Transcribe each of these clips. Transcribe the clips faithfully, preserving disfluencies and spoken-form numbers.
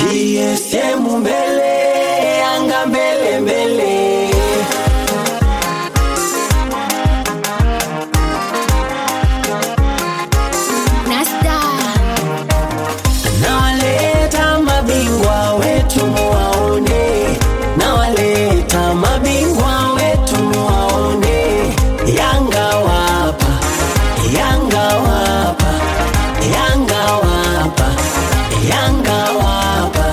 G S M mbele, Yanga mbele mbele. Nasta Nawaleta mabingwa wetu muwaone, nawaleta mabingwa wetu muwaone. Yanga wapa, Yanga wapa, Yanga wapa, Yanga wapa.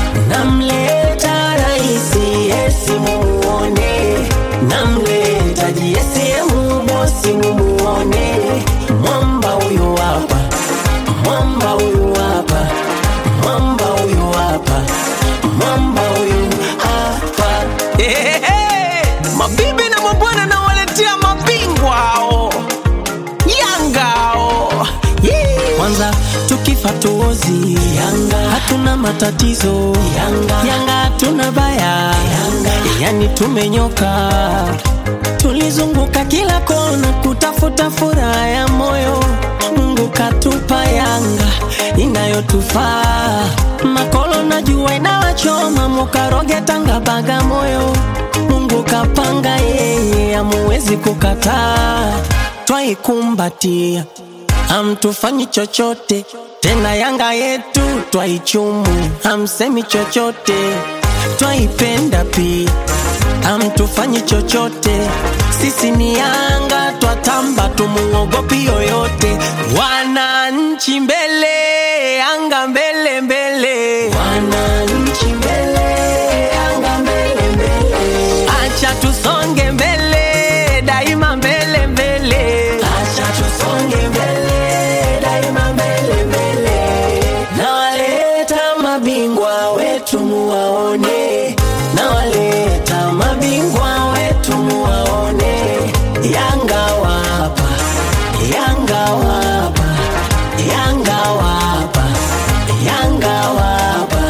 Namleta raisi Yesi muone, namleta Yesi mubosi muone. Mwamba huyu wapa, mwamba huyu hapa, mwamba huyu hapa, mwamba huyu hapa. Hey, hey, hey. Mabibi na mabwana na waletea mabingwa hao Yanga hao. Yeah. Kwanza tukifa tuozi Yanga, hatuna matatizo Yanga, Yanga hatuna baya Yanga, yani tumenyoka. Tulizunguka kila kona kutafuta furaha ya moyo, Mungu katupa Yanga inayotufaa. Makolo na jua inawachoma, mukaroge Tanga Bagamoyo. Mungu kapanga yeye, hamuwezi kukataa. Twaikumbatia, hamtufanyi chochote tena. Yanga yetu twaichumu, hamsemi chochote. Twaipenda pia, hamtufanyi chochote. Sisi ni Yanga, twatamba tumuogopi yoyote. Wananchi mbele, Yanga mbele mbele. Wananchi mbele, Yanga mbele mbele. Acha tusonge mbele, daima mbele mbele. Acha tusonge mbele, daima mbele mbele. Nawaleta mabingwa wetu muwaone, nawaleta mabingwa wetu muwaone. Yanga wapa, Yanga wapa, Yanga wapa, Yanga wapa.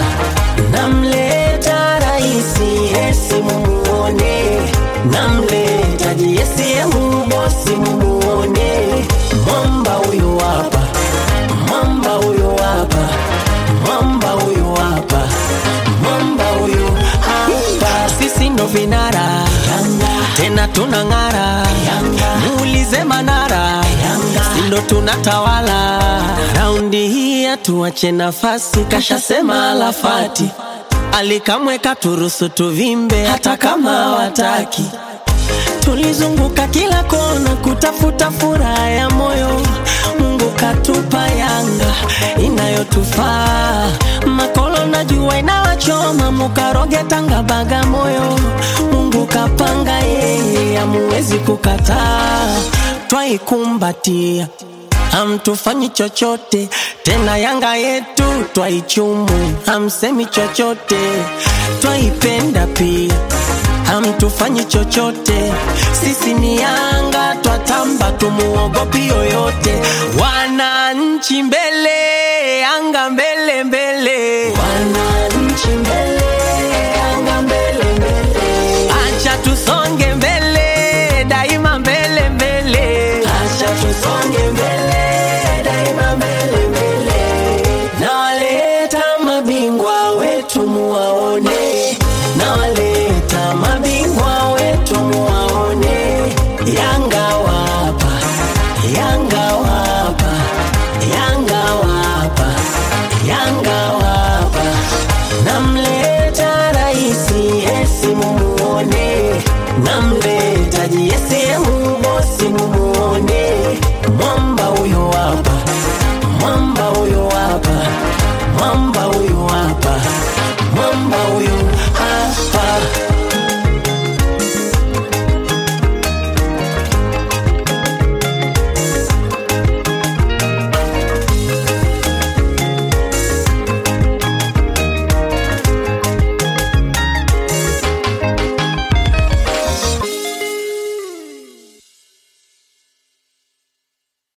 Namleta raisi Yesi muone, namleta Yesi mubosi muone. Mwamba huyu hapa, mwamba huyu hapa, mwamba huyu hapa, mwamba huyu hapa. Sisi ndo vinara Yanga, tena tunang'ara Yanga. Muulize Manara Yanga, sindo tunatawala. Raundi hii atuache nafasi, kashasema Alafati. Alikamweka turusu tuvimbe hata kama wataki. Tulizunguka kila kona kutafuta furaha ya moyo, Mungu katupa Yanga inayotufaa. Makolo na jua inawachoma, mukaroge Tanga Bagamoyo. Mungu kapanga yeye, hamuwezi kukataa. Twaikumbatia, hamtufanyi chochote tena. Yanga yetu twaichumu, hamsemi chochote. Twaipenda pia, hamtufanyi chochote. Sisi ni Yanga, twatamba tumuogopi yoyote. Wananchi mbele, Yanga mbele mbele. Wananchi mbele, Yanga mbele mbele. Acha tusonge mbele, daima mbele mbele. Acha tusonge mbele, daima mbele mbele. Nawaleta mabingwa wetu muwaone, nawaleta mabingwa wetu muwaone. Yanga wapa, Yanga wapa, Yanga wapa, Yanga wapa. Namleta raisi Yesi muone, namleta Yesi mubosi muone.